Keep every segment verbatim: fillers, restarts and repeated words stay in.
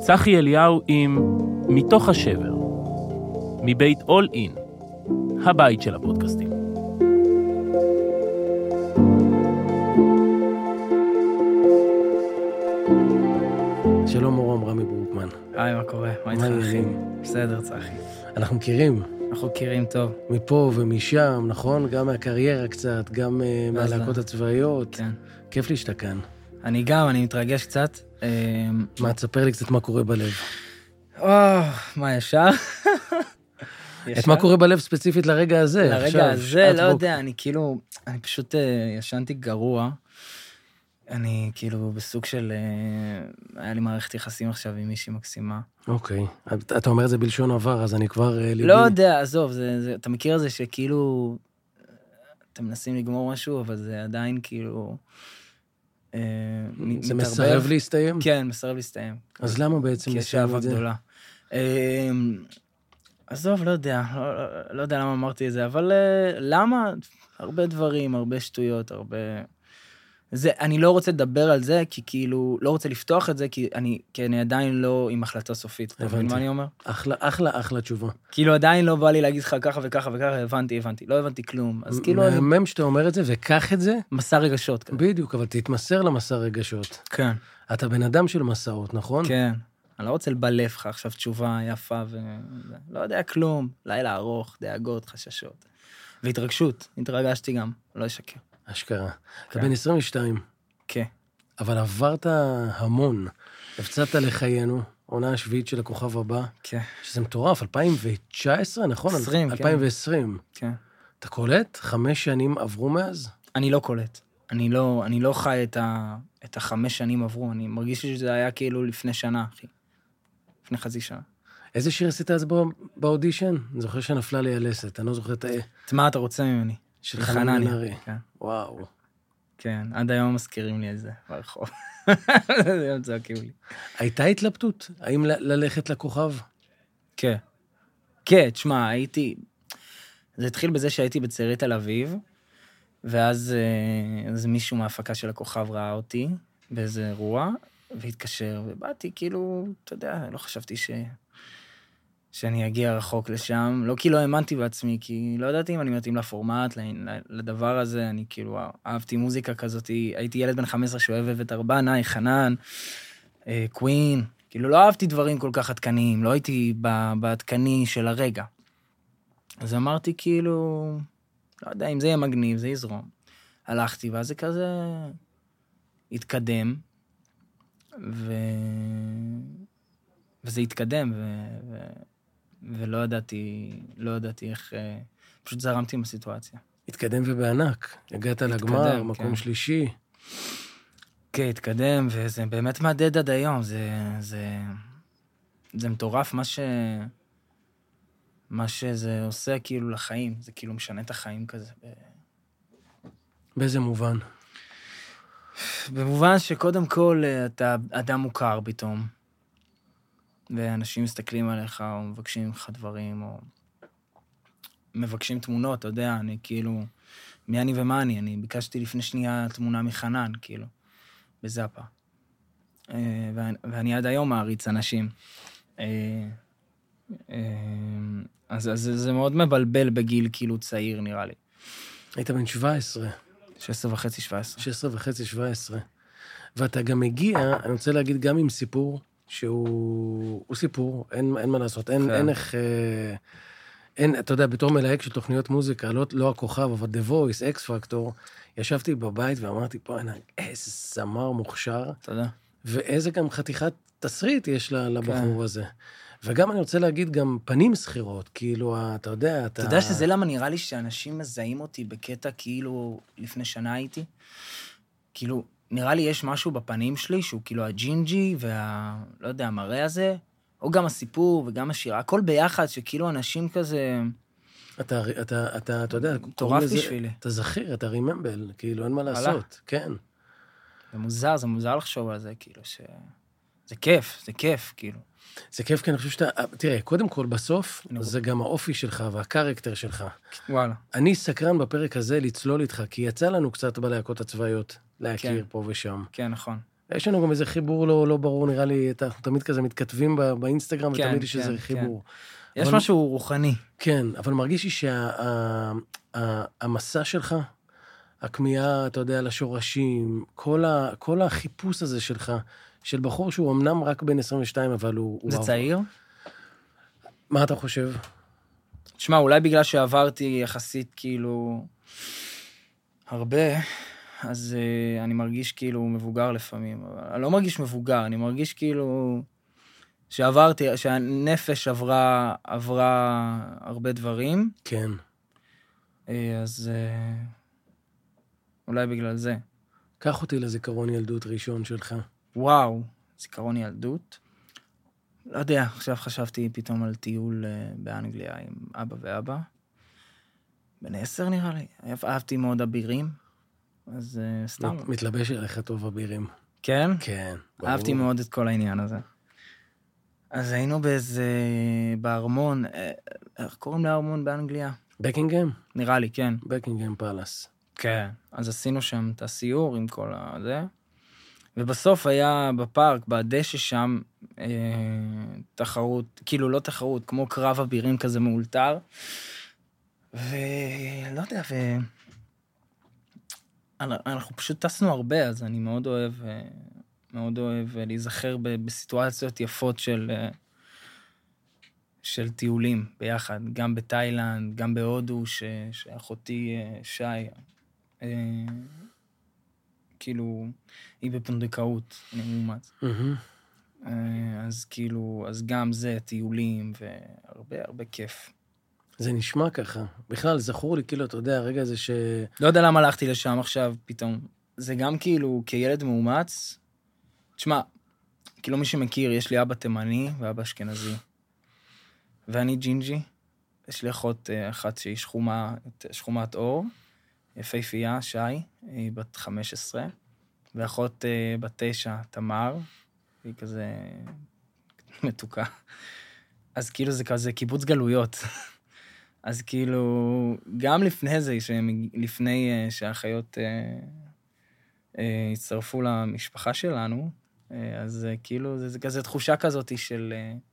צחי אליהו עם מתוך השבר, מבית אול אין, הבית של הפודקאסטים. שלום מורם, רמי ברוקמן. היי, מה קורה? מה איתך אחי? בסדר, צחי. אנחנו מכירים. אנחנו מכירים טוב. מפה ומשם, נכון? גם מהקריירה קצת, גם מהלהקות הצבאיות. כן. כיף לי שאתה כאן. אני גם, אני מתרגש קצת. מה, תספר לי קצת מה קורה בלב. מה, ישר? את מה קורה בלב ספציפית לרגע הזה? לרגע הזה, לא יודע, אני כאילו, אני פשוט ישנתי גרוע. אני כאילו בסוג של, היה לי מערכת יחסים עכשיו עם מישהי מקסימה. אוקיי, אתה אומר את זה בלשון עבר, אז אני כבר... לא יודע, עזוב, אתה מכיר את זה שכאילו, אתם מנסים לגמור משהו, אבל זה עדיין כאילו... זה מסרב להסתיים? כן, מסרב להסתיים. אז למה בעצם לסיים את זה? גדולה. עזוב, לא יודע, לא יודע למה אמרתי את זה, אבל למה? הרבה דברים, הרבה שטויות, הרבה... זה, אני לא רוצה לדבר על זה, כי כאילו, לא רוצה לפתוח את זה, כי אני, כי אני עדיין לא עם החלטה סופית. אתה מבין מה אני אומר? אחלה, אחלה, אחלה תשובה. כאילו, עדיין לא בא לי להגיד לך ככה וככה וככה, הבנתי, הבנתי. לא הבנתי כלום. אז כאילו אני... מהמם שאתה אומר את זה, וקח את זה. מסע רגשות. כזה. בדיוק, אבל תתמסר למסע רגשות. כן. אתה בן אדם של מסעות, נכון? כן. אני לא רוצה לבלף לך עכשיו תשובה יפה ו... לא יודע כלום. לילה ארוך, דאגות, חששות. והתרגשות. התרגשתי גם. לא אשקר. אשכרה. אתה בן עשרים ושתיים. כן. אבל עברת המון. הפצעת לחיינו, עונה השביעית של הכוכב הבא. כן. שזה מטורף, אלפיים תשע עשרה, נכון? עשרים, כן. אלפיים ועשרים. כן. אתה קולט? חמש שנים עברו מאז? אני לא קולט. אני לא, אני לא חי את ה, את החמש שנים עברו. אני מרגיש שזה היה כאילו לפני שנה, אחי. לפני חצי שנה. איזה שיר עשית אז באודישן? אני זוכר שנפלה לי הלסת, אני לא זוכר את ה... את מה אתה רוצה ממני? של חנן בן-ארי. כן. וואו. כן, עד היום מזכירים לי את זה ברחוב. זה יום צועקים לי. הייתה התלבטות? האם ללכת לכוכב? כן. כן, תשמע, הייתי... זה התחיל בזה שהייתי בצעירי תל אביב, ואז אז מישהו מההפקה של הכוכב ראה אותי באיזה אירוע, והתקשר, ובאתי כאילו, אתה יודע, לא חשבתי ש... שאני אגיע רחוק לשם, לא כי לא האמנתי בעצמי, כי לא ידעתי אם אני מתאים לפורמט, לדבר הזה, אני כאילו אהבתי מוזיקה כזאת, הייתי ילד בן חמש עשרה שאוהב את ארבנה, חנן, קווין, כאילו לא אהבתי דברים כל כך עדכניים, לא הייתי בעדכני של הרגע. אז אמרתי כאילו, לא יודע, אם זה יהיה מגניב, זה יזרום. הלכתי, ואז זה כזה התקדם, ו... וזה התקדם, ו... ו... ולא ידעתי, לא ידעתי איך, פשוט זרמתי עם הסיטואציה. התקדם ובענק, הגעת לגמר, מקום כן. שלישי. כן, התקדם, וזה באמת מדד עד היום, זה, זה, זה מטורף מה ש... מה שזה עושה כאילו לחיים, זה כאילו משנה את החיים כזה. באיזה מובן? במובן שקודם כל אתה אדם מוכר פתאום, ואנשים מסתכלים עליך, או מבקשים ממך דברים, או מבקשים תמונות, אתה יודע, אני כאילו, מי אני ומה אני, אני ביקשתי לפני שנייה תמונה מחנן, כאילו, בזאפה. ואני עד היום מעריץ אנשים. אז, אז זה מאוד מבלבל בגיל כאילו צעיר, נראה לי. היית בן שבע עשרה. שש עשרה וחצי, שבע עשרה. שש עשרה וחצי, שבע עשרה. ואתה גם מגיע, אני רוצה להגיד גם עם סיפור, שהוא הוא סיפור, אין, אין מה לעשות, אין, אין איך, אה, אין, אתה יודע, בתור מלהק של תוכניות מוזיקה, לא, לא הכוכב, אבל The Voice, X Factor, ישבתי בבית ואמרתי, פה, איזה זמר מוכשר, תודה. ואיזה גם חתיכת תסריט יש לבחור הזה. וגם אני רוצה להגיד גם פנים סחירות, כאילו, אתה יודע, אתה... אתה יודע שזה למה נראה לי שאנשים מזהים אותי בקטע כאילו לפני שנה הייתי? כאילו, נראה לי יש משהו בפנים שלי שהוא כאילו הג'ינג'י וה... לא יודע, המראה הזה, או גם הסיפור וגם השירה, הכל ביחד שכאילו אנשים כזה... אתה, אתה, אתה, אתה יודע... מטורף בשבילי. אתה זכיר, אתה ריממבל, כאילו, אין מה לעשות, כן. זה מוזר, זה מוזר לחשוב על זה, כאילו, ש... זה כיף, זה כיף, כאילו. זה כיף, כי אני חושב שאתה... תראה, קודם כל, בסוף, זה גם האופי שלך והקרקטר שלך. וואלה. אני סקרן בפרק הזה לצלול איתך, כי יצא לנו קצת בלהקות הצבאיות להכיר פה ושם. כן, נכון. יש לנו גם איזה חיבור לא, לא ברור, נראה לי, אנחנו תמיד כזה מתכתבים בא, באינסטגרם, כן, ותמיד יש כן, איזה כן. חיבור. יש אבל, משהו רוחני. כן, אבל מרגיש לי שהמסע שלך, הכמיהה, אתה יודע, לשורשים, כל, ה, כל החיפוש הזה שלך, של בחור שהוא אמנם רק בן עשרים ושתיים, אבל הוא... זה הוא צעיר? מה אתה חושב? תשמע, אולי בגלל שעברתי יחסית כאילו הרבה, אז uh, אני מרגיש כאילו מבוגר לפעמים. אבל אני לא מרגיש מבוגר, אני מרגיש כאילו שעברתי, שהנפש עברה, עברה הרבה דברים. כן. Uh, אז uh, אולי בגלל זה. קח אותי לזיכרון ילדות ראשון שלך. וואו, זיכרון ילדות. לא יודע, עכשיו חשבתי פתאום על טיול uh, באנגליה עם אבא ואבא. בן עשר נראה לי. אהבתי מאוד אבירים. אז uh, סתם. מתלבש עליך טוב אבירים. כן? כן. אהבתי מאוד את כל העניין הזה. אז היינו באיזה... בארמון, איך קוראים לארמון באנגליה? בקינגהם? נראה לי, כן. בקינגהם פלאס. כן. אז עשינו שם את הסיור עם כל הזה, ובסוף היה בפארק, בדשא שם, אה, תחרות, כאילו לא תחרות, כמו קרב אבירים כזה מאולתר, ולא יודע, ו... אנחנו פשוט טסנו הרבה, אז אני מאוד אוהב, מאוד אוהב להיזכר בסיטואציות יפות של, של טיולים ביחד, גם בתאילנד, גם בהודו, ש, שאחותי שי, כאילו, היא בפונדקאות, אני מאומץ. Mm-hmm. אז כאילו, אז גם זה, טיולים, והרבה, הרבה כיף. זה נשמע ככה. בכלל, זכור לי, כאילו, אתה יודע, הרגע הזה ש... לא יודע למה הלכתי לשם עכשיו, פתאום. זה גם כאילו, כילד מאומץ, תשמע, כאילו מי שמכיר, יש לי אבא תימני ואבא אשכנזי. ואני ג'ינג'י, יש לי אחות אחת שהיא שחומה, שחומת אור, יפהפייה, שי, היא בת חמש עשרה, ואחות בת תשע, תמר, היא כזה מתוקה. אז כאילו זה כזה קיבוץ גלויות. אז כאילו, גם לפני זה, לפני שהאחיות הצטרפו למשפחה שלנו, אז כאילו, זה כזה תחושה כזאת של,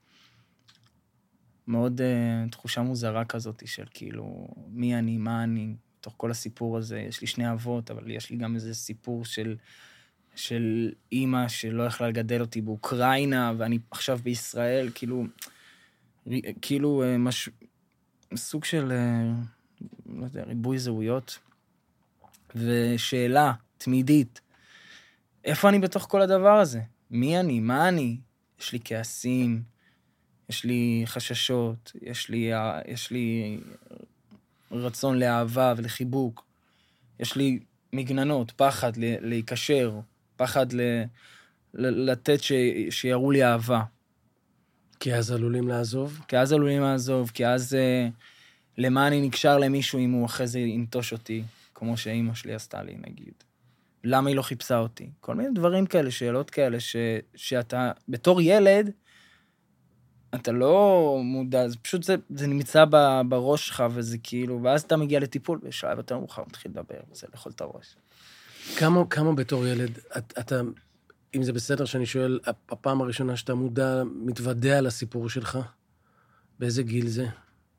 מאוד תחושה מוזרה כזאת של כאילו, מי אני, מה אני, תוך כל הסיפור הזה, יש לי שני אבות, אבל יש לי גם איזה סיפור של, של אימא שלא יכלה לגדל אותי באוקראינה, ואני עכשיו בישראל, כאילו, כאילו, מש... סוג של, לא יודע, ריבוי זהויות, ושאלה תמידית, איפה אני בתוך כל הדבר הזה? מי אני? מה אני? יש לי כעסים, יש לי חששות, יש לי, יש לי רצון לאהבה ולחיבוק, יש לי מגננות, פחד להיקשר, פחד ל, ל, לתת ש, שיראו לי אהבה. כי אז עלולים לעזוב? כי אז עלולים לעזוב, כי אז uh, למה אני נקשר למישהו אם הוא אחרי זה ינטוש אותי, כמו שאימא שלי עשתה לי, נגיד. למה היא לא חיפשה אותי? כל מיני דברים כאלה, שאלות כאלה, ש, שאתה, בתור ילד, אתה לא מודע, זה פשוט זה, זה נמצא ב, בראש שלך, וזה כאילו, ואז אתה מגיע לטיפול, בשלב יותר מאוחר, מתחיל לדבר, וזה לאכול את הראש. כמה, כמה בתור ילד, אתה... אתה... אם זה בסדר שאני שואל, הפעם הראשונה שאתה מודע, מתוודע על הסיפור שלך, באיזה גיל זה?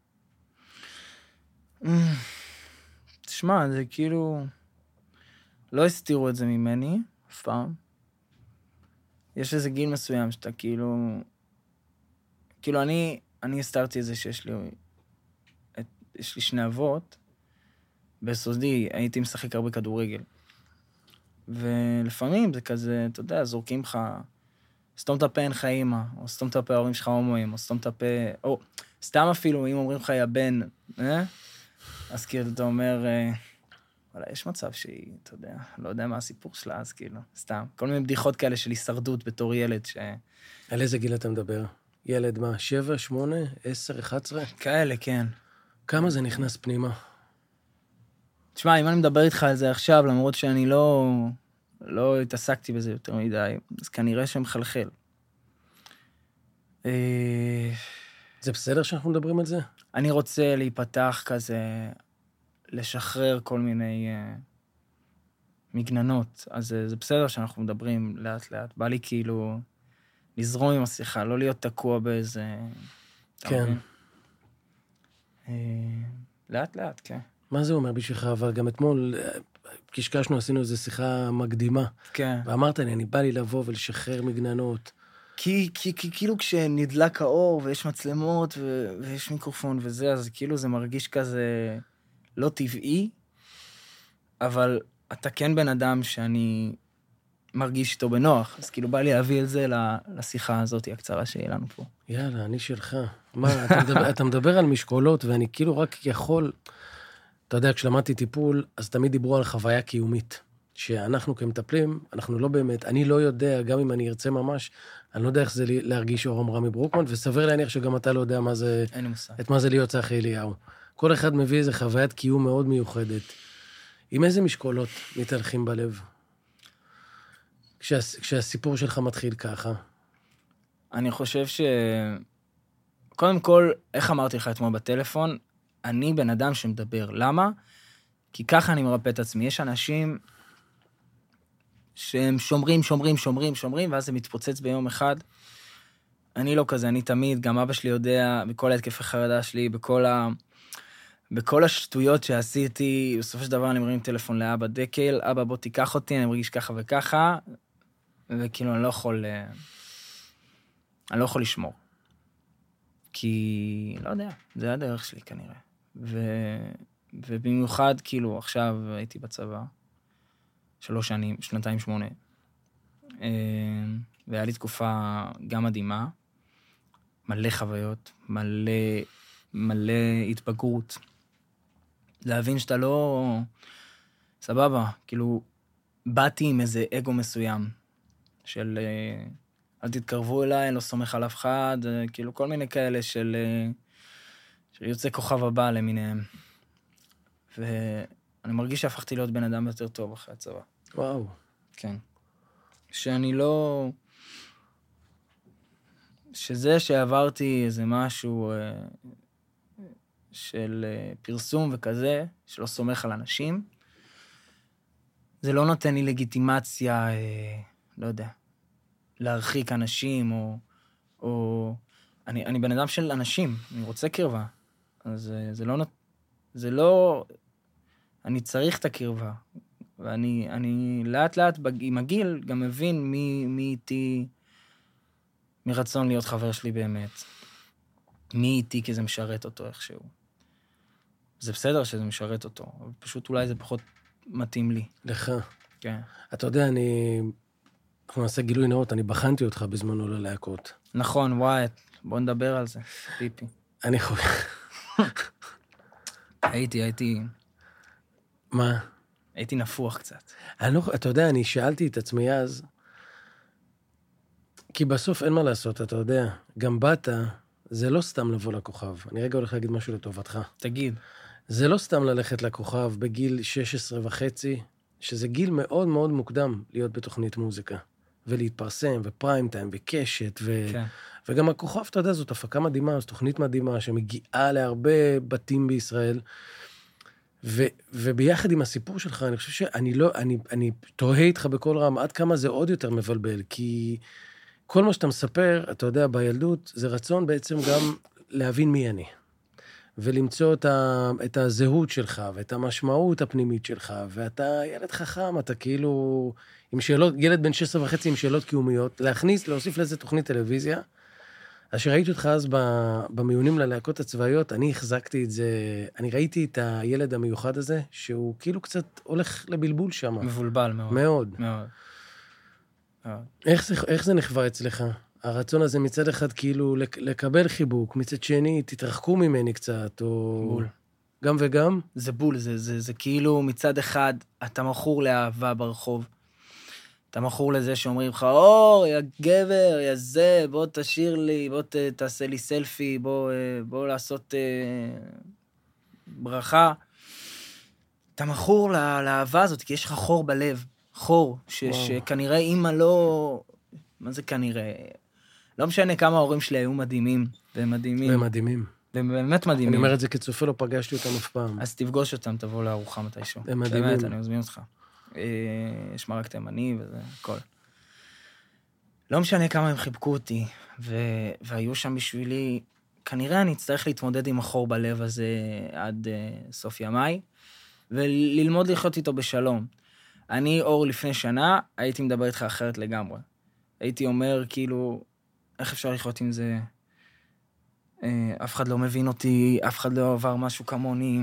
תשמע, זה כאילו... לא הסתירו את זה ממני, אף פעם. יש איזה גיל מסוים שאתה כאילו... כאילו, אני, אני הסתרתי את זה שיש לי... את, יש לי שני אבות. בסודי הייתי משחק הרבה כדורגל. ולפעמים זה כזה, אתה יודע, זורקים לך, סתום את הפה אין לך אימא, או סתום את הפה ההורים שלך הומואים, או סתום את הפה, או סתם אפילו, אם אומרים לך יא בן, אה? אז כאילו אתה אומר, וואלה, יש מצב שהיא, אתה יודע, לא יודע מה הסיפור שלה, אז כאילו, סתם. כל מיני בדיחות כאלה של הישרדות בתור ילד ש... על איזה גיל אתה מדבר? ילד מה, שבע, שמונה, עשר, אחת עשרה? כאלה, כן. כמה זה נכנס פנימה? תשמע, אם אני מדבר איתך על זה עכשיו, למרות שאני לא, לא התעסקתי בזה יותר מדי, אז כנראה שמחלחל. זה בסדר שאנחנו מדברים על זה? אני רוצה להיפתח כזה, לשחרר כל מיני מגננות. אז זה, זה בסדר שאנחנו מדברים לאט לאט. בא לי כאילו לזרום עם השיחה, לא להיות תקוע באיזה... כן. לאט לאט, כן. מה זה אומר בשבילך? אבל גם אתמול קשקשנו, עשינו איזו שיחה מקדימה. כן. ואמרת לי, אני בא לי לבוא ולשחרר מגננות. כי, כי, כי כאילו כשנדלק האור ויש מצלמות ו, ויש מיקרופון וזה, אז כאילו זה מרגיש כזה לא טבעי, אבל אתה כן בן אדם שאני מרגיש איתו בנוח, אז כאילו בא לי להביא את זה לשיחה הזאת הקצרה שיהיה לנו פה. יאללה, אני שלך. מה, אתה מדבר, אתה מדבר על משקולות, ואני כאילו רק יכול... אתה יודע, כשלמדתי טיפול, אז תמיד דיברו על חוויה קיומית. שאנחנו כמטפלים, אנחנו לא באמת, אני לא יודע, גם אם אני ארצה ממש, אני לא יודע איך זה להרגיש אורם רמי ברוקמן, וסביר להניח שגם אתה לא יודע מה זה... אין לי מושג. את מה זה להיות צחי אליהו. כל אחד מביא איזו חוויית קיום מאוד מיוחדת. עם איזה משקולות מתהלכים בלב? כשה, כשהסיפור שלך מתחיל ככה. אני חושב ש... קודם כל, איך אמרתי לך אתמול בטלפון, אני בן אדם שמדבר. למה? כי ככה אני מרפא את עצמי. יש אנשים שהם שומרים, שומרים, שומרים, שומרים, ואז זה מתפוצץ ביום אחד. אני לא כזה, אני תמיד, גם אבא שלי יודע, בכל ההתקפי חרדה שלי, בכל ה... בכל השטויות שעשיתי, בסופו של דבר אני מרים טלפון לאבא דקל, אבא בוא תיקח אותי, אני מרגיש ככה וככה, וכאילו אני לא יכול, אני לא יכול לשמור. כי, לא יודע, זה הדרך שלי כנראה. ו, ובמיוחד, כאילו, עכשיו הייתי בצבא, שלוש שנים, שנתיים שמונה, והיה לי תקופה גם מדהימה, מלא חוויות, מלא, מלא התבגרות, להבין שאתה לא... סבבה, כאילו, באתי עם איזה אגו מסוים, של אל תתקרבו אליי, אני לא סומך על אף אחד, כאילו כל מיני כאלה של, של יוצא כוכב הבא למיניהם. ואני מרגיש שהפכתי להיות בן אדם יותר טוב אחרי הצבא. וואו. כן. שאני לא... שזה שעברתי איזה משהו... של פרסום וכזה, שלא סומך על אנשים, זה לא נותן לי לגיטימציה, לא יודע, להרחיק אנשים, או... או... אני, אני בן אדם של אנשים, אני רוצה קרבה. אז זה לא... זה לא... אני צריך את הקרבה. ואני אני לאט לאט עם הגיל גם מבין מי, מי איתי מרצון להיות חבר שלי באמת. מי איתי כי זה משרת אותו איכשהו. זה בסדר שזה משרת אותו, אבל פשוט אולי זה פחות מתאים לי. לך. כן. אתה יודע, אני... אנחנו נעשה גילוי נאות, אני בחנתי אותך בזמנו ללהקות. נכון, וואי, בוא נדבר על זה, פיפי. אני חושב... הייתי, הייתי... מה? הייתי נפוח קצת. אני לא... אתה יודע, אני שאלתי את עצמי אז, כי בסוף אין מה לעשות, אתה יודע, גם באת... זה לא סתם לבוא לכוכב. אני רגע הולך להגיד משהו לטובתך. תגיד. זה לא סתם ללכת לכוכב בגיל שש עשרה וחצי, שזה גיל מאוד מאוד מוקדם להיות בתוכנית מוזיקה, ולהתפרסם, ופריים טיים, וקשת, ו... כן. וגם הכוכב, אתה יודע, זאת הפקה מדהימה, זאת תוכנית מדהימה, שמגיעה להרבה בתים בישראל, ו... וביחד עם הסיפור שלך, אני חושב שאני לא, אני, אני תוהה איתך בכל רם, עד כמה זה עוד יותר מבלבל, כי... כל מה שאתה מספר, אתה יודע, בילדות, זה רצון בעצם גם להבין מי אני. ולמצוא את, ה, את הזהות שלך, ואת המשמעות הפנימית שלך, ואתה ילד חכם, אתה כאילו, עם שאלות, ילד בן שש עשרה וחצי עם שאלות קיומיות, להכניס, להוסיף לזה תוכנית טלוויזיה. אז שראיתי אותך אז במיונים ללהקות הצבאיות, אני החזקתי את זה, אני ראיתי את הילד המיוחד הזה, שהוא כאילו קצת הולך לבלבול שם. מבולבל מאוד. מאוד. מאוד. איך זה, איך זה נחווה אצלך? הרצון הזה מצד אחד כאילו לקבל חיבוק, מצד שני תתרחקו ממני קצת, או... בול. גם וגם? זה בול, זה, זה, זה כאילו מצד אחד אתה מכור לאהבה ברחוב. אתה מכור לזה שאומרים לך, אור, יא גבר, יא זה, בוא תשאיר לי, בוא ת, תעשה לי סלפי, בוא, בוא לעשות אה, ברכה. אתה מכור לה, לאהבה הזאת, כי יש לך חור בלב. חור, ש, שכנראה אמא לא... מה זה כנראה? לא משנה כמה ההורים שלי היו מדהימים, והם מדהימים. והם מדהימים. והם באמת מדהימים. אני אומר את זה כצופה, לא פגשתי אותם אף פעם. אז תפגוש אותם, תבוא לארוחה מתישהו. הם מדהימים. באמת, אני מזמין אותך. יש מרק תימני וזה, הכל. לא משנה כמה הם חיבקו אותי, והיו שם בשבילי, כנראה אני אצטרך להתמודד עם החור בלב הזה עד סוף ימיי, וללמוד לחיות איתו בשלום. אני, אור, לפני שנה, הייתי מדבר איתך אחרת לגמרי. הייתי אומר, כאילו, איך אפשר לחיות עם זה? אף אחד לא מבין אותי, אף אחד לא עבר משהו כמוני,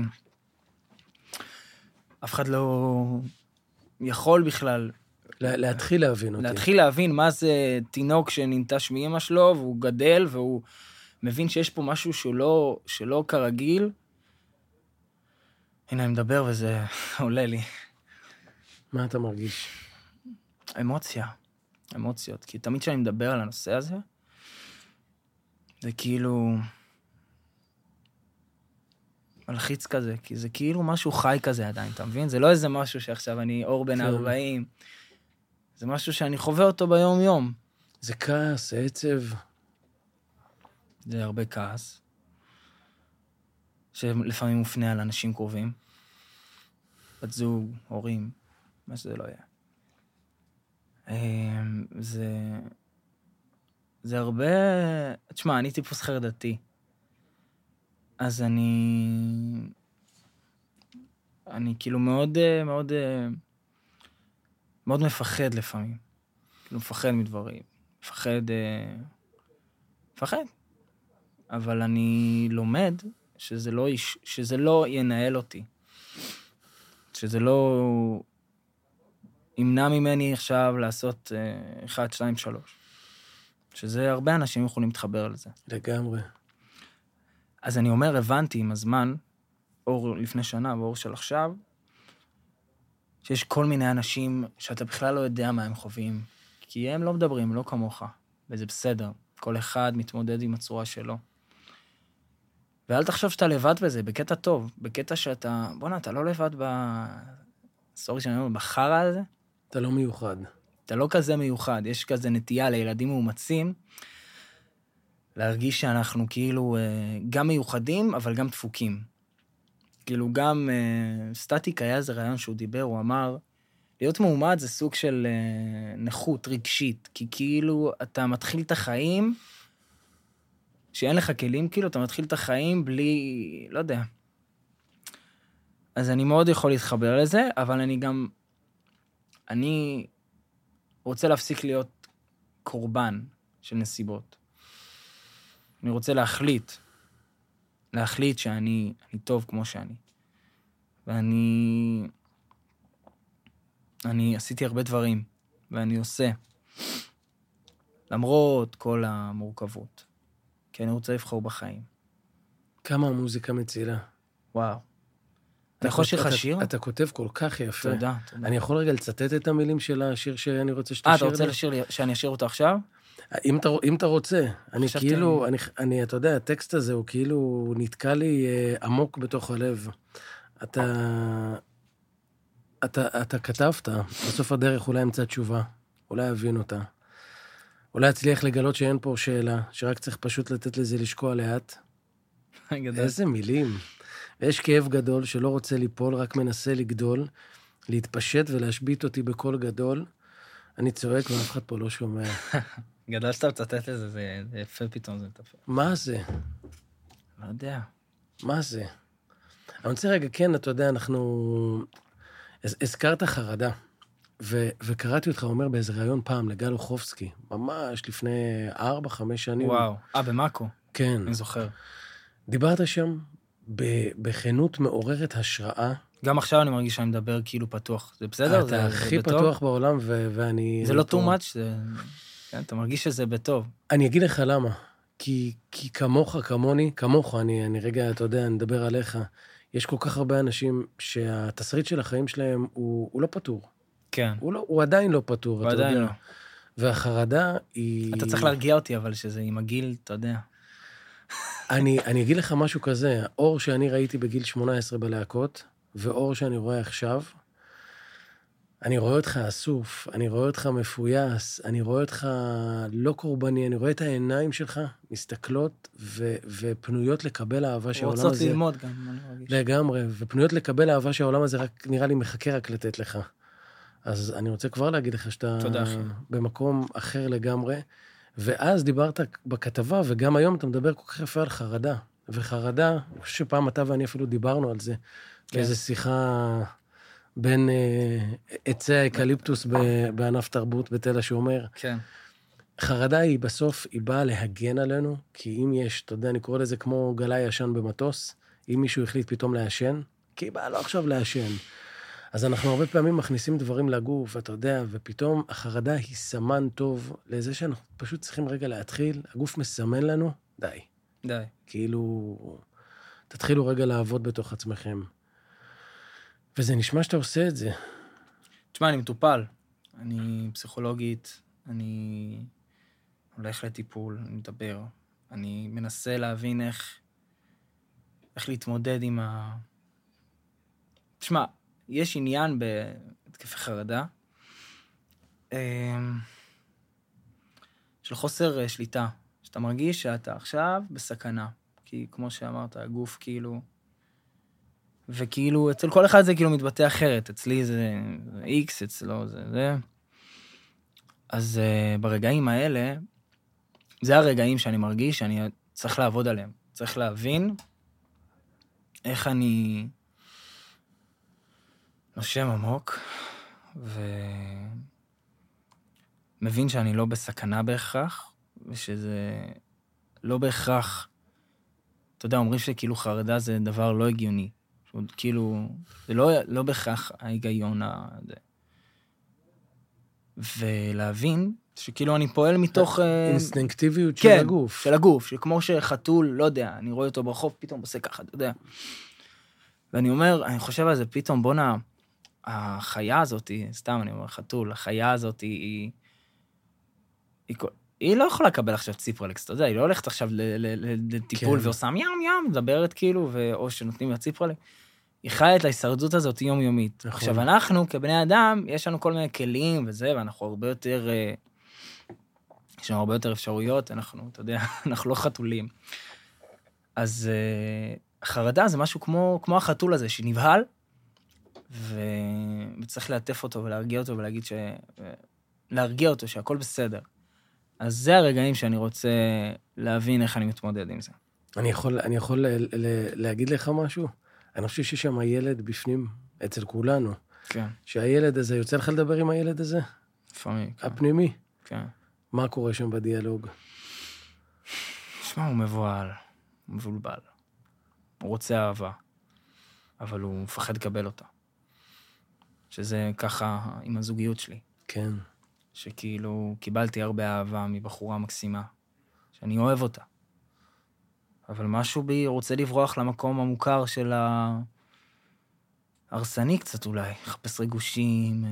אף אחד לא יכול בכלל. להתחיל להבין אותי. להתחיל להבין מה זה תינוק שננטש מאמא שלו, והוא גדל, והוא מבין שיש פה משהו שלא, שלא כרגיל. הנה, אני מדבר וזה עולה לי. מה אתה מרגיש? אמוציה, אמוציות. כי תמיד כשאני מדבר על הנושא הזה, זה כאילו מלחיץ כזה, כי זה כאילו משהו חי כזה עדיין, אתה מבין? זה לא איזה משהו שעכשיו אני אור בן ארבעים, זה משהו שאני חווה אותו ביום יום. זה כעס, עצב. זה הרבה כעס, שלפעמים מופנה על אנשים קרובים, בת זוג, הורים, מה שזה לא יהיה. זה... זה הרבה... תשמע, אני טיפוס חרדתי. אז אני... אני כאילו מאוד, מאוד, מאוד מפחד לפעמים. כאילו מפחד מדברים. מפחד... מפחד. אבל אני לומד שזה לא, שזה לא ינהל אותי. שזה לא ימנע ממני עכשיו לעשות אחד, שתיים, שלוש. שזה הרבה אנשים יכולים להתחבר על זה. לגמרי. אז אני אומר, הבנתי עם הזמן, אור לפני שנה ואור של עכשיו, שיש כל מיני אנשים שאתה בכלל לא יודע מה הם חווים, כי הם לא מדברים, לא כמוך, וזה בסדר. כל אחד מתמודד עם הצורה שלו. ואל תחשוב שאתה לבד בזה, בקטע טוב, בקטע שאתה, בוא, אתה לא לבד בסורי שאני אומר, בחרה הזה. אתה לא מיוחד. אתה לא כזה מיוחד, יש כזה נטייה לילדים מאומצים, להרגיש שאנחנו כאילו גם מיוחדים, אבל גם דפוקים. כאילו גם סטטיק היה איזה רעיון שהוא דיבר, הוא אמר, להיות מאומד זה סוג של נכות רגשית, כי כאילו אתה מתחיל את החיים, שאין לך כלים, כאילו אתה מתחיל את החיים בלי, לא יודע. אז אני מאוד יכול להתחבר לזה, אבל אני גם, אני רוצה להפסיק להיות קורבן של נסיבות. אני רוצה להחליט, להחליט שאני אני טוב כמו שאני. ואני, אני עשיתי הרבה דברים, ואני עושה, למרות כל המורכבות. כי אני רוצה לבחור בחיים. כמה המוזיקה מצילה. וואו. אתה יכול שיר לך שיר? אתה כותב כל כך יפה. תודה, תודה. אני יכול רגע לצטט את המילים של השיר שאני רוצה שתשאיר לי? אה, אתה רוצה לשיר לי, שאני אשאיר אותו עכשיו? אם אתה, אם אתה רוצה. אני כאילו, אני, אני, אתה יודע, הטקסט הזה הוא כאילו נתקע לי עמוק בתוך הלב. אתה, אתה, אתה כתבת, בסוף הדרך אולי אמצא תשובה, אולי אבין אותה. אולי אצליח לגלות שאין פה שאלה, שרק צריך פשוט לתת לזה לשקוע לאט. איזה מילים. ויש כאב גדול שלא רוצה ליפול, רק מנסה לגדול, להתפשט ולהשביט אותי בקול גדול. אני צועק ואף אחד פה לא שומע. גדול שאתה מצטט לזה, זה יפה פתאום, זה תפה. מה זה? לא יודע. מה זה? אני רוצה רגע, כן, אתה יודע, אנחנו... הזכרת חרדה. ו- וקראתי אותך אומר באיזה ראיון פעם לגל אוחובסקי, ממש לפני ארבע, חמש שנים. וואו, אה, במאקו. כן. אני זוכר. דיברת שם בכנות מעוררת השראה. גם עכשיו אני מרגיש שאני מדבר כאילו פתוח. זה בסדר? אתה זה, הכי זה פתוח בעולם, ו- ואני... זה לא too much, זה... כן, אתה מרגיש שזה בטוב. אני אגיד לך למה. כי, כי כמוך, כמוני, כמוך, אני, אני רגע, אתה יודע, אני מדבר עליך. יש כל כך הרבה אנשים שהתסריט של החיים שלהם הוא, הוא לא פתור. כן. הוא, לא, הוא עדיין לא פתור, הוא אתה עדיין יודע. לא. והחרדה היא... אתה צריך להרגיע אותי, אבל שזה עם הגיל, אתה יודע. אני, אני אגיד לך משהו כזה, האור שאני ראיתי בגיל שמונה עשרה בלהקות, ואור שאני רואה עכשיו, אני רואה אותך אסוף, אני רואה אותך מפויס, אני רואה אותך לא קורבני, אני רואה את העיניים שלך מסתכלות ו, ופנויות לקבל אהבה שהעולם הזה... רוצות ללמוד גם, אני מרגיש. לגמרי, ופנויות לקבל אהבה שהעולם הזה רק, נראה לי מחכה רק לתת לך. אז אני רוצה כבר להגיד לך שאתה... תודה, אחי. במקום אחר לגמרי, ואז דיברת בכתבה, וגם היום אתה מדבר כל כך יפה על חרדה, וחרדה, אני חושב שפעם אתה ואני אפילו דיברנו על זה, כן. באיזו שיחה בין uh, עצי האקליפטוס ב- בענף תרבות בתל השומר. כן. חרדה היא בסוף, היא באה להגן עלינו, כי אם יש, אתה יודע, אני קורא לזה כמו גלה ישן במטוס, אם מישהו החליט פתאום לעשן, כי היא באה לא עכשיו לעשן. אז אנחנו הרבה פעמים מכניסים דברים לגוף, אתה יודע, ופתאום החרדה היא סמן טוב לזה שאנחנו פשוט צריכים רגע להתחיל, הגוף מסמן לנו, די. די. כאילו, תתחילו רגע לעבוד בתוך עצמכם. וזה נשמע שאתה עושה את זה. תשמע, אני מטופל. אני פסיכולוגית, אני הולך לטיפול, אני מדבר. אני מנסה להבין איך, איך להתמודד עם ה... תשמע, יש עניין בהתקפי חרדה, של חוסר שליטה, שאתה מרגיש שאתה עכשיו בסכנה, כי כמו שאמרת, הגוף כאילו, וכאילו, אצל כל אחד זה כאילו מתבטא אחרת, אצלי זה X, אצלו זה זה. אז uh, ברגעים האלה, זה הרגעים שאני מרגיש שאני צריך לעבוד עליהם, צריך להבין איך אני נושם עמוק, ומבין שאני לא בסכנה בהכרח, ושזה לא בהכרח, אתה יודע, אומרים שכאילו חרדה זה דבר לא הגיוני, כאילו, זה לא, לא בהכרח ההיגיון הזה. ולהבין שכאילו אני פועל מתוך... אינסטינקטיביות של כן, הגוף. של הגוף, שכמו שחתול, לא יודע, אני רואה אותו ברחוב, פתאום עושה ככה, אתה יודע. ואני אומר, אני חושב על זה, פתאום בונה, החיה הזאת, סתם אני אומר, חתול, החיה הזאת היא... היא, היא לא יכולה לקבל עכשיו ציפרלקס, אתה יודע, היא לא הולכת עכשיו לטיפול כן. ועושה ים ים, מדברת כאילו, או שנותנים לה ציפרלקס. היא חיה את ההישרדות הזאת יומיומית. נכון. עכשיו, אנחנו, כבני אדם, יש לנו כל מיני כלים וזה, ואנחנו הרבה יותר, יש לנו הרבה יותר אפשרויות, אנחנו, אתה יודע, אנחנו לא חתולים. אז החרדה זה משהו כמו, כמו החתול הזה, שנבהל, וצריך לעטף אותו ולהרגיע אותו ולהגיד ש... להרגיע אותו שהכל בסדר. אז זה הרגעים שאני רוצה להבין איך אני מתמודד עם זה. אני יכול, אני יכול ל- ל- להגיד לך משהו? אני חושב שיש שם ילד בפנים, אצל כולנו. כן. שהילד הזה, יוצא לך לדבר עם הילד הזה? לפעמים, כן. הפנימי? כן. מה קורה שם בדיאלוג? שמע, הוא מבועל, הוא מבולבל. הוא רוצה אהבה, אבל הוא מפחד לקבל אותה. שזה ככה עם הזוגיות שלי. כן. שכאילו קיבלתי הרבה אהבה מבחורה מקסימה, שאני אוהב אותה. אבל משהו בי רוצה לברוח למקום המוכר של ההרסני קצת אולי, לחפש ריגושים,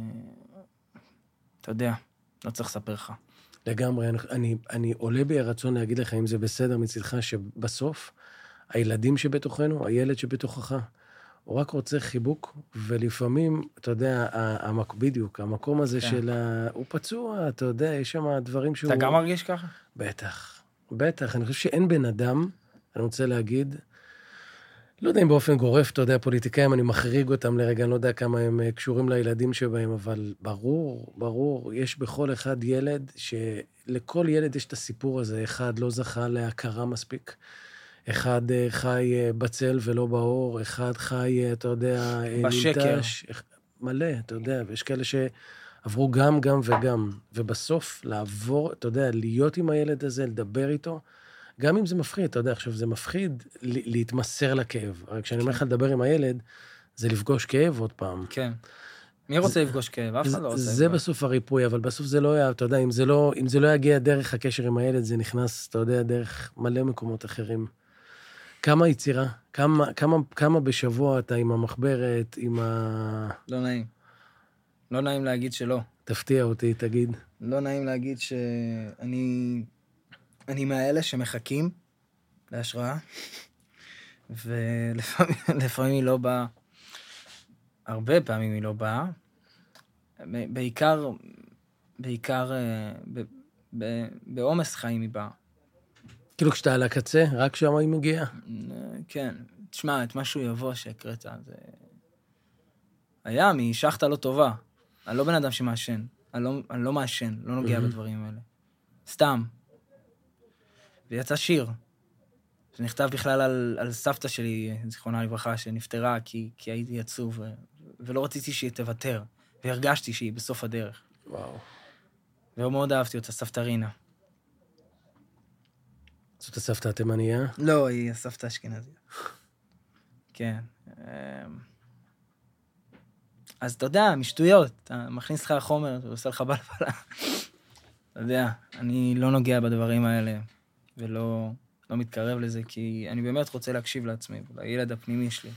אתה יודע, לא צריך לספר לך. לגמרי, אני, אני עולה בי הרצון להגיד לך, אם זה בסדר מצדך, שבסוף, הילדים שבתוכנו, הילד שבתוכך, הוא רק רוצה חיבוק, ולפעמים, אתה יודע, המק, בדיוק, המקום הזה כן. של ה... הוא פצוע, אתה יודע, יש שם דברים שהוא... אתה גם מרגיש ככה? בטח, בטח. אני חושב שאין בן אדם, אני רוצה להגיד, לא יודע אם באופן גורף, אתה יודע, פוליטיקאים, אני מחריג אותם לרגע, אני לא יודע כמה הם קשורים לילדים שבהם, אבל ברור, ברור, יש בכל אחד ילד, שלכל ילד יש את הסיפור הזה, אחד לא זכה להכרה מספיק, אחד חי בצל ולא באור, אחד חי, אתה יודע, בשקר. ננטש, מלא, אתה יודע, ויש כאלה שעברו גם, גם וגם, ובסוף לעבור, אתה יודע, להיות עם הילד הזה, לדבר איתו, גם אם זה מפחיד, אתה יודע, עכשיו זה מפחיד להתמסר לכאב, רק כשאני אומר לך לדבר עם הילד, זה לפגוש כאב עוד פעם. כן. מי רוצה לפגוש כאב? אף אחד לא רוצה. זה בסוף הריפוי, אבל בסוף זה לא היה, אתה יודע, אם זה לא, אם זה לא יגיע דרך הקשר עם הילד, זה נכנס, אתה יודע, דרך מלא מקומות אחרים. כמה יצירה? כמה, כמה, כמה בשבוע אתה עם המחברת, עם ה... לא נעים. לא נעים להגיד שלא. תפתיע אותי, תגיד. לא נעים להגיד שאני... אני מהאלה שמחכים להשראה, ולפעמים לפעמים היא לא באה, הרבה פעמים היא לא באה, בעיקר, בעיקר בעומס חיים היא באה. כאילו כשאתה על הקצה, רק שם היא מגיעה? כן. תשמע, את משהו יבוא שהקראת, זה... היה משחתה לא טובה. אני לא בן אדם שמעשן. אני לא, אני לא מעשן, לא נוגע mm-hmm. בדברים האלה. סתם. ויצא שיר, שנכתב בכלל על, על סבתא שלי, זיכרונה לברכה, שנפטרה כי, כי הייתי עצוב, ו, ולא רציתי שהיא תוותר, והרגשתי שהיא בסוף הדרך. וואו. ומאוד אהבתי אותה, סבתא רינה. זאת הסבתא התימניה? לא, היא הסבתא אשכנזיה. כן. אז אתה יודע, משטויות, אתה מכניס לך חומר, אתה עושה לך בלבלה. אתה יודע, אני לא נוגע בדברים האלה, ולא לא מתקרב לזה, כי אני באמת רוצה להקשיב לעצמי, לילד הפנימי שלי.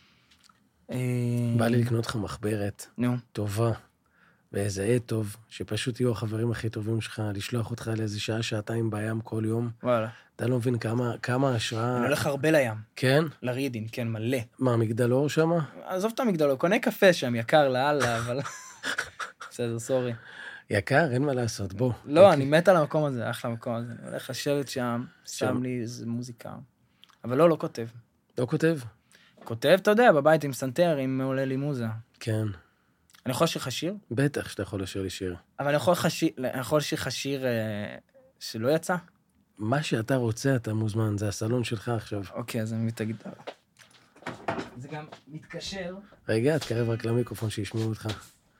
בא לי לקנות לך מחברת נו. טובה, ואיזה עת טוב, שפשוט יהיו החברים הכי טובים שלך, לשלוח אותך לאיזה שעה, שעתיים בים כל יום. וואלה. אתה לא מבין כמה, כמה השראה... אני הולך הרבה לים. כן? לרידין, כן, מלא. מה, מגדלור שם? עזוב את המגדלור, קונה קפה שם, יקר לאללה, אבל... בסדר, סורי. יקר, אין מה לעשות, בוא. לא, אני מת על המקום הזה, אחלה המקום הזה. אני הולך לשבת שם, שם לי איזה מוזיקה. אבל לא, לא כותב. לא כותב? כותב, אתה יודע, בבית עם סנטר, אם עולה לי מוזה. כן. אני יכול לשיר לך שיר? בטח שאתה יכול לשיר לי שיר. אבל אני יכול לשיר לך שיר שלא יצא? מה שאתה רוצה, אתה מוזמן, זה הסלון שלך עכשיו. אוקיי, אז אני מתגיד... זה גם מתקשר... רגע, תקרב רק למיקרופון שישמעו אותך.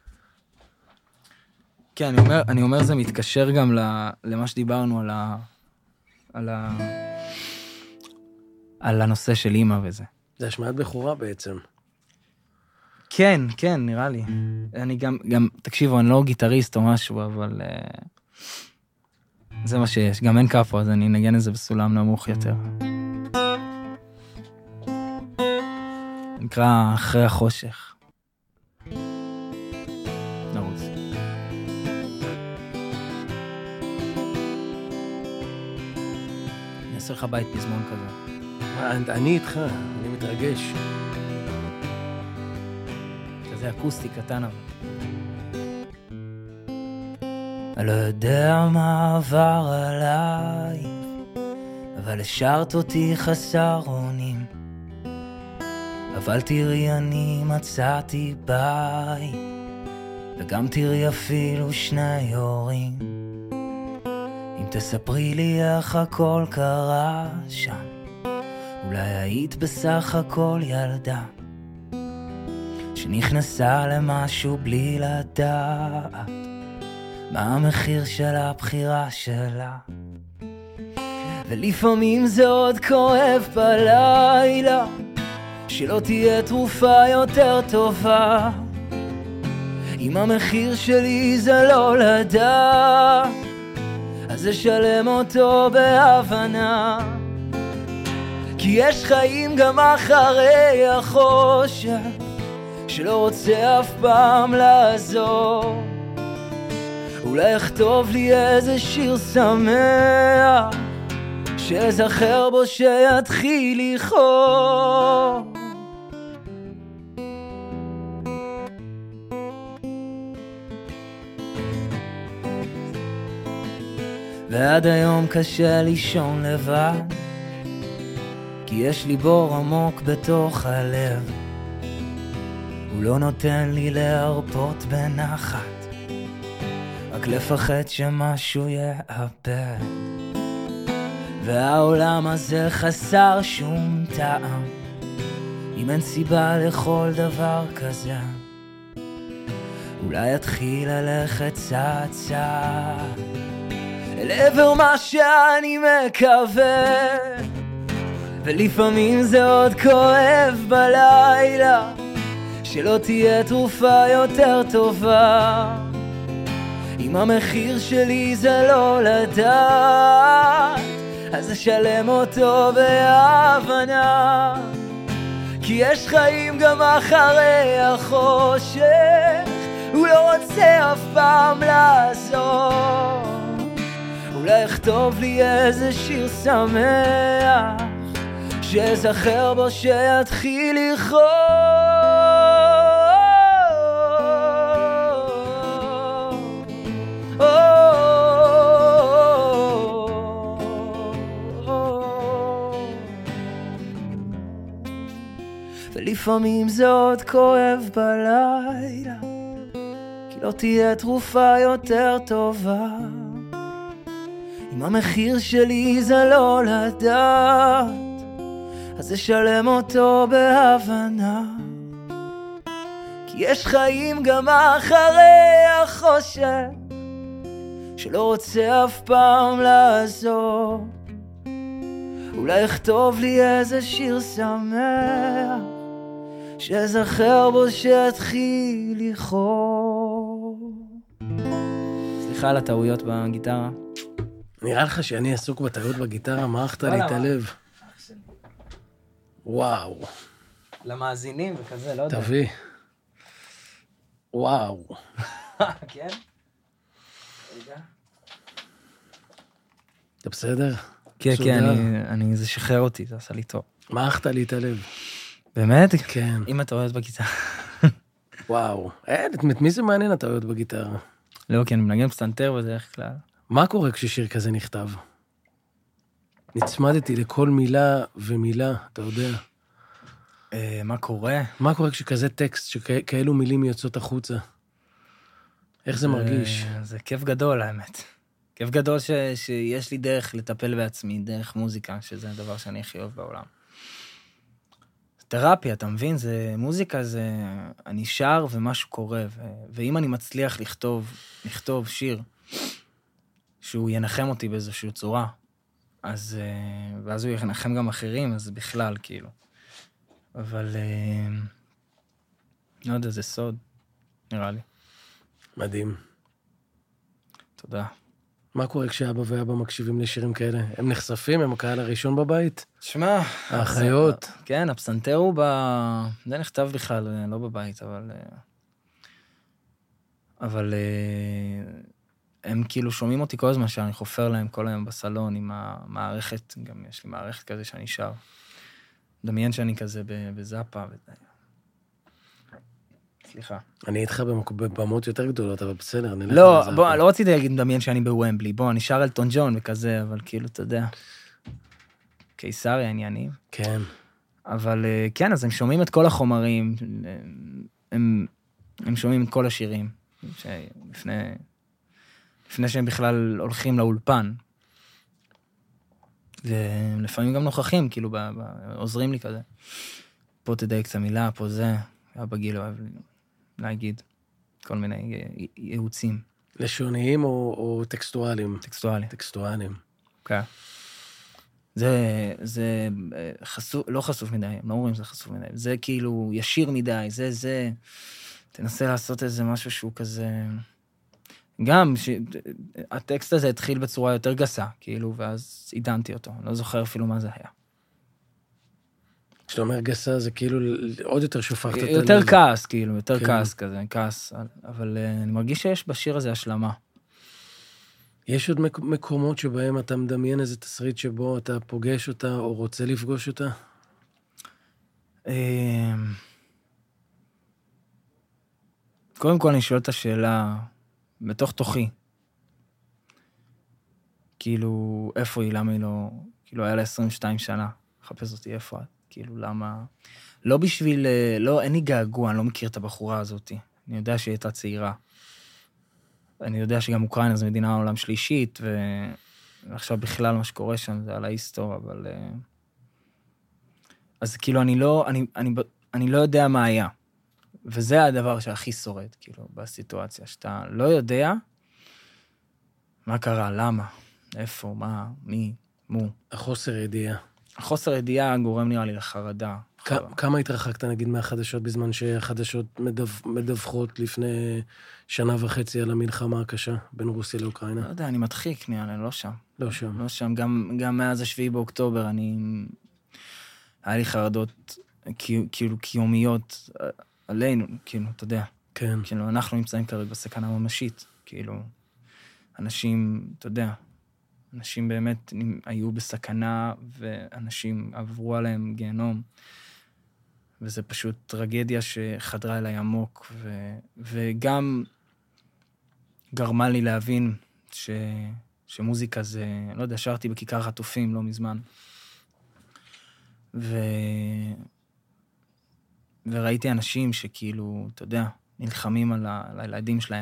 כן, אני אומר, אני אומר זה מתקשר גם למה שדיברנו על ה... על ה... על הנושא של אמא וזה. זה השמעת בחורה בעצם. כן, כן, נראה לי. אני גם, גם, תקשיבו, אני לא גיטריסט או משהו, אבל... זה מה שיש. גם אין קאפו, אז אני נגן את זה בסולם נמוך יותר. נקרא אחרי החושך. נרוץ. אני אעשה לך בית פזמון כזה. אני איתך, אני מתרגש. כזה אקוסטי קטן אבל. אני לא יודע מה עבר עליי, אבל השארת אותי חסר אונים. אבל תראי אני מצאתי בית, וגם תראי אפילו שני הורים. אם תספרי לי איך הכל קרה שם, אולי היית בסך הכל ילדה שנכנסה למשהו בלי לדעת מה המחיר של הבחירה שלה. ולפעמים זה עוד כואב בלילה שלא תהיה תרופה יותר טובה, אם המחיר שלי זה לא לדעת, אז אשלם אותו בהבנה. כי יש חיים גם אחרי החושך שלא רוצה אף פעם לעזור. אולי יכתוב לי איזה שיר שמח שזכר בו שיתחיל לכאוב. ועד היום קשה לישון לבד, כי יש לי בור עמוק בתוך הלב, הוא לא נותן לי להרפות בנחת, רק לפחד שמשהו יאבד. והעולם הזה חסר שום טעם, אם אין סיבה לכל דבר כזה. אולי אתחיל ללכת צעד צעד אל עבר מה שאני מקווה. ולפעמים זה עוד כואב בלילה שלא תהיה תרופה יותר טובה, אם המחיר שלי זה לא לדעת, אז אשלם אותו בהבנה. כי יש חיים גם אחרי החושך, הוא לא רוצה אף פעם לעזור. אולי יכתוב לי איזה שיר שמח שזכר בו שיתחיל לכאוב. ולפעמים זה עוד כואב בלילה, כי כי לא תהיה תרופה יותר טובה. אם המחיר שלי זה לא לדעת, אז אשלם אותו בהבנה. כי יש חיים גם אחרי החושך, שלא רוצה אף פעם לעזוב. אולי אכתוב לי איזה שיר שמח, שזכר בו שהתחיל לכאוב. סליחה על הטעויות בגיטרה. נראה לך שאני עסוק בטעויות בגיטרה, מערכת לי את הלב. וואו. למאזינים וכזה, לא יודע. תביא. וואו. כן? רגע. אתה בסדר? כן, כן, אני, זה שחרר אותי, זה עשה לי טוב. מערכת לי את הלב. באמת? כן. אם אתה אוהד בגיטרה. וואו. אין, את מי זה מעניין הטעויות בגיטרה? לא, כי אני מנגן פסנתר בדרך כלל. מה קורה כששיר כזה נכתב? נצמדתי לכל מילה ומילה, אתה יודע. מה קורה? מה קורה כשכזה טקסט, שכאלו מילים יוצאות החוצה? איך זה מרגיש? זה כיף גדול, האמת. כיף גדול ש, שיש לי דרך לטפל בעצמי, דרך מוזיקה, שזה הדבר שאני הכי אוהב בעולם. תרפיה, אתה מבין? זה, מוזיקה זה, אני שר ומשהו קורה, ו, ואם אני מצליח לכתוב, לכתוב שיר, שהוא ינחם אותי באיזושהי צורה, אז, ואז הוא ינחם גם אחרים, אז בכלל, כאילו. אבל, לא יודע, זה סוד, נראה לי. מדהים. תודה. מה קורה כשאבא ואבא מקשיבים לשירים כאלה? הם נחשפים? הם הקהל הראשון בבית? שמע, האחיות. כן, הפסנתר הוא ב... זה נכתב בכלל, לא בבית, אבל... אבל הם כאילו שומעים אותי כל הזמן שאני חופר להם כל היום בסלון עם המערכת, גם יש לי מערכת כזה שאני שר. דמיין שאני כזה בזאפה וזה. סליחה. אני איתך בבמות יותר גדולות, אבל בסדר, נלך לא, בוא, לא רציתי להגיד דמיין שאני בוומבלי, בוא, אני שר אלטון ג'ון וכזה, אבל כאילו, אתה יודע, קיסריה, עניינים. כן. אבל כן, אז הם שומעים את כל החומרים, הם, הם שומעים את כל השירים, לפני, לפני שהם בכלל הולכים לאולפן. ולפעמים גם נוכחים, כאילו, ב, ב, עוזרים לי כזה. פה תדייק את המילה, פה זה, אבא גיל אוהב להגיד כל מיני ייעוצים. לשוניים או, או טקסטואליים? טקסטואליים. טקסטואליים. כן. זה, זה חשוף, לא חשוף מדי, הם לא אומרים שזה חשוף מדי, זה כאילו ישיר מדי, זה, זה, תנסה לעשות איזה משהו שהוא כזה, גם ש... הטקסט הזה התחיל בצורה יותר גסה, כאילו, ואז עידנתי אותו, לא זוכר אפילו מה זה היה. כשאתה אומר גסה, זה כאילו עוד יותר שופך את יותר הלב. כעס, כאילו, יותר כן. כעס כזה, כעס, אבל uh, אני מרגיש שיש בשיר הזה השלמה. יש עוד מקומות שבהם אתה מדמיין איזה תסריט שבו אתה פוגש אותה או רוצה לפגוש אותה? קודם כל אני שואל את השאלה בתוך תוכי. כאילו, איפה היא, למה היא לא... כאילו, היה לה עשרים ושתיים שנה, חפש אותי איפה את. כאילו, למה... לא בשביל... לא, אין לי געגוע, אני לא מכיר את הבחורה הזאת. אני יודע שהיא הייתה צעירה. אני יודע שגם אוקראינה זו מדינה עולם שלישית, ועכשיו בכלל מה שקורה שם זה על ההיסטוריה, אבל... אז כאילו, אני לא, אני, אני, אני לא יודע מה היה. וזה הדבר שהכי שורד, כאילו, בסיטואציה, שאתה לא יודע מה קרה, למה, איפה, מה, מי, מו. החוסר ידיעה. החוסר ידיעה גורם נראה לי לחרדה. כ- כמה התרחקת, נגיד, מהחדשות בזמן שהחדשות מדו... מדווחות לפני שנה וחצי על המלחמה הקשה בין רוסיה לאוקראינה? לא יודע, אני מדחיק, נראה לי, לא שם. לא שם. לא שם, גם, גם מאז השביעי באוקטובר, אני... היה לי חרדות, כאילו, קיומיות עלינו, כאילו, אתה יודע. כן. כאילו, אנחנו נמצאים כרגע בסכנה ממשית, כאילו, אנשים, אתה יודע, אנשים באמת היו בסכנה, ואנשים עברו עליהם גיהנום, וזה פשוט טרגדיה שחדרה אליי עמוק, ו... וגם גרמה לי להבין ש... שמוזיקה זה, לא יודע, שרתי בכיכר חטופים לא מזמן, ו... וראיתי אנשים שכאילו, אתה יודע, נלחמים על, ה, על הילדים שלהם.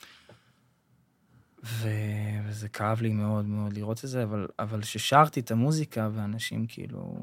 ו... וזה כאב לי מאוד מאוד לראות את זה, אבל, אבל ששרתי את המוזיקה, ואנשים כאילו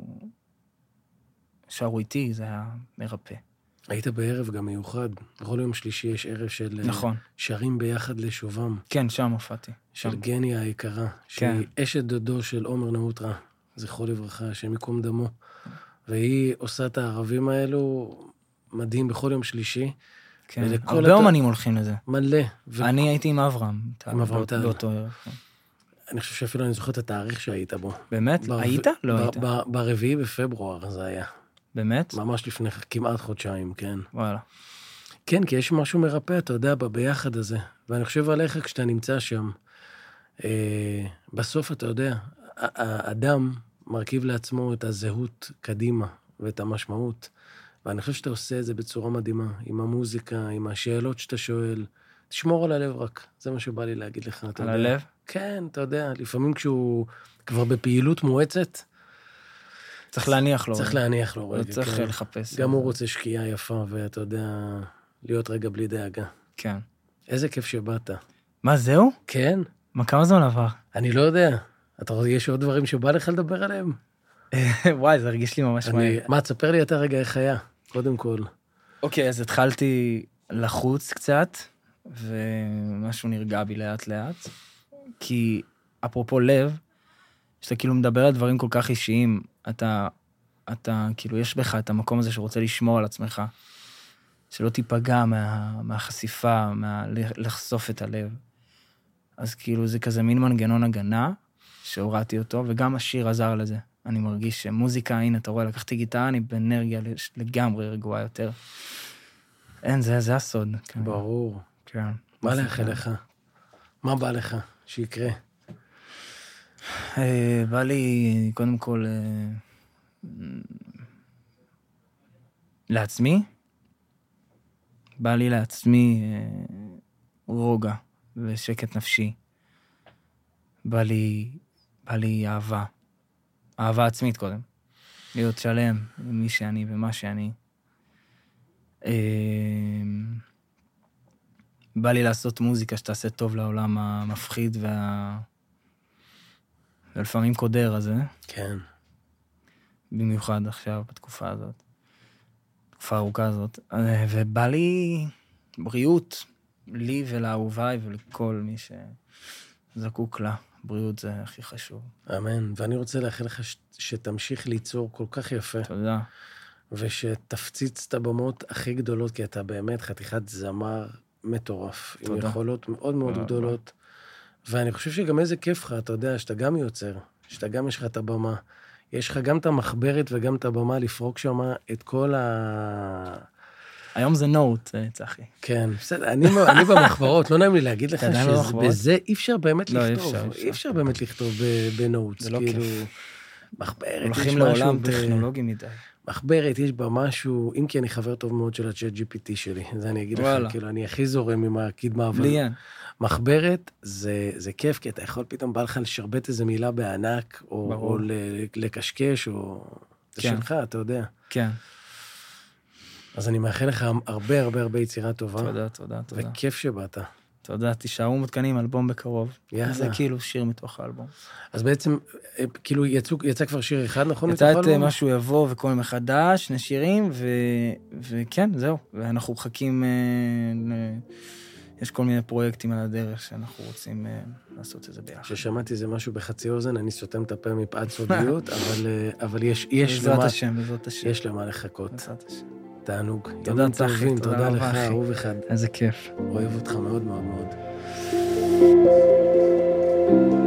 שרו איתי, זה היה מרפא. היית בערב גם מיוחד. בכל יום שלישי יש ערב של נכון. שרים ביחד לשובם. כן, שם הופעתי. של שם. גניה היקרה, כן. שהיא אשת דודו של עומר נאוטרה, זכרו לברכה, השם ייקום דמו. והיא עושה את הערבים האלו מדהים בכל יום שלישי. כן, הרבה אומנים הולכים לזה. מלא. אני הייתי עם אברהם. עם אברהם טל. באותו ערב. אני חושב שאפילו אני זוכר את התאריך שהיית בו. באמת? היית? לא היית. ברביעי בפברואר זה היה. באמת? ממש לפני כמעט חודשיים, כן. וואלה. כן, כי יש משהו מרפא, אתה יודע, ביחד הזה. ואני חושב עליך כשאתה נמצא שם. אה, בסוף, אתה יודע, האדם מרכיב לעצמו את הזהות קדימה ואת המשמעות. ואני חושב שאתה עושה את זה בצורה מדהימה, עם המוזיקה, עם השאלות שאתה שואל. תשמור על הלב רק, זה מה שבא לי להגיד לך. על הלב? כן, אתה יודע, לפעמים כשהוא כבר בפעילות מואצת, צריך להניח לו. צריך להניח לו רגע. לא צריך לחפש. גם הוא רוצה שקיעה יפה, ואתה יודע, להיות רגע בלי דאגה. כן. איזה כיף שבאת. מה, זהו? כן. מה, כמה זמן עבר? אני לא יודע. אתה רואה, יש עוד דברים שבא לך לדבר עליהם? וואי, זה הרגיש לי ממש מהר. מה, תספר לי אתה רגע איך היה, קודם כל. אוקיי, אז התחלתי לחוץ קצת, ומשהו נרגע בי לאט לאט, כי אפרופו לב, שאתה כאילו מדבר על דברים כל כך אישיים, אתה, אתה, כאילו, יש בך את המקום הזה שרוצה לשמור על עצמך, שלא תיפגע מה, מהחשיפה, מה, לחשוף את הלב. אז כאילו זה כזה מין מנגנון הגנה, שהורדתי אותו, וגם השיר עזר לזה. אני מרגיש שמוזיקה, הנה, אתה רואה, לקחתי גיטרה, אני באנרגיה לגמרי רגועה יותר. אין, זה, זה הסוד. ברור. כן. מה לאחל לך? מה בא לך שיקרה? בא לי, קודם כל, לעצמי. בא לי לעצמי רוגע ושקט נפשי. בא לי, בא לי אהבה. אהבה עצמית קודם. להיות שלם עם מי שאני ומה שאני. בא לי לעשות מוזיקה שתעשה טוב לעולם המפחיד וה... ולפעמים קודר הזה. כן. במיוחד עכשיו, בתקופה הזאת. בתקופה הארוכה הזאת. ובא לי בריאות, לי ולאהוביי ולכל מי שזקוק לה. בריאות זה הכי חשוב. אמן. ואני רוצה לאחל לך ש... שתמשיך ליצור כל כך יפה. תודה. ושתפציץ את הבמות הכי גדולות, כי אתה באמת חתיכת זמר מטורף. תודה. עם יכולות מאוד מאוד גדולות. ואני חושב שגם איזה כיף לך, אתה יודע, שאתה גם יוצר, שאתה גם יש לך את הבמה. יש לך גם את המחברת וגם את הבמה לפרוק שם את כל ה... היום זה נוט, צחי. כן, בסדר, אני, אני במחברות, לא נעים לי להגיד לך שבזה אי אפשר באמת לא, לכתוב. אי אפשר, אי אפשר באמת לכתוב בנוט. זה לא כאילו, כיף. מחברת, הולכים לעולם טכנולוגי מדי. מחברת, יש בה משהו, אם כי אני חבר טוב מאוד של ה-צ'אט ג'י פי טי שלי, זה אני אגיד לך, כאילו, אני הכי זורם עם הקדמה, אבל מחברת זה, זה כיף, כי אתה יכול פתאום בא לך לשרבט איזה מילה בענק, או, או לקשקש, או... זה שלך, אתה יודע. כן. אז אני מאחל לך הרבה הרבה הרבה יצירה טובה. תודה, תודה, תודה. וכיף שבאת. תודה, תישארו מתקנים, אלבום בקרוב. יאללה. זה כאילו שיר מתוך האלבום. אז בעצם, כאילו, יצא, יצא כבר שיר אחד, נכון? יצא את משהו יבוא וכל מחדש, שני שירים, ו... וכן, זהו. ואנחנו מחכים, יש כל מיני פרויקטים על הדרך שאנחנו רוצים לעשות את זה ביחד. ששמעתי זה משהו בחצי אוזן, אני סותם את הפה מפאת סודיות, אבל, אבל יש, יש בעזרת השם, בעזרת השם. יש למה לחכות. בעזרת השם. תענוג. תודה צחי, תודה לך, אהוב אחד. איזה כיף. אוהב אותך מאוד מאוד מאוד.